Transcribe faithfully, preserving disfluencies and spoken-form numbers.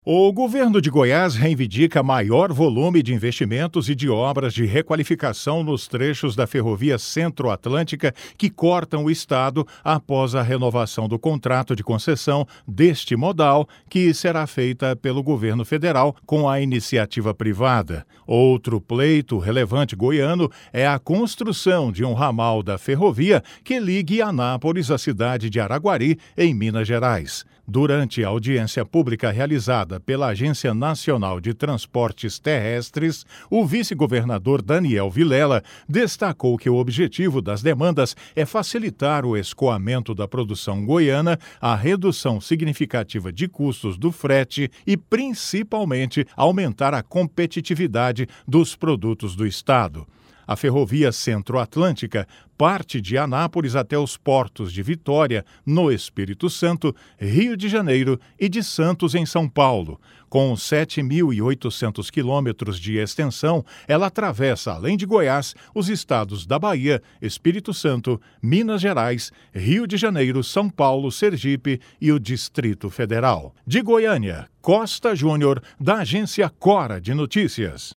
O governo de Goiás reivindica maior volume de investimentos e de obras de requalificação nos trechos da ferrovia Centro-Atlântica que cortam o estado após a renovação do contrato de concessão deste modal, que será feita pelo governo federal com a iniciativa privada. Outro pleito relevante goiano é a construção de um ramal da ferrovia que ligue Anápolis à cidade de Araguari, em Minas Gerais. Durante a audiência pública realizada pela Agência Nacional de Transportes Terrestres, o vice-governador Daniel Vilela destacou que o objetivo das demandas é facilitar o escoamento da produção goiana, a redução significativa de custos do frete e, principalmente, aumentar a competitividade dos produtos do estado. A ferrovia Centro-Atlântica parte de Anápolis até os portos de Vitória, no Espírito Santo, Rio de Janeiro e de Santos, em São Paulo. Com sete mil e oitocentos quilômetros de extensão, ela atravessa, além de Goiás, os estados da Bahia, Espírito Santo, Minas Gerais, Rio de Janeiro, São Paulo, Sergipe e o Distrito Federal. De Goiânia, Costa Júnior, da agência Cora de Notícias.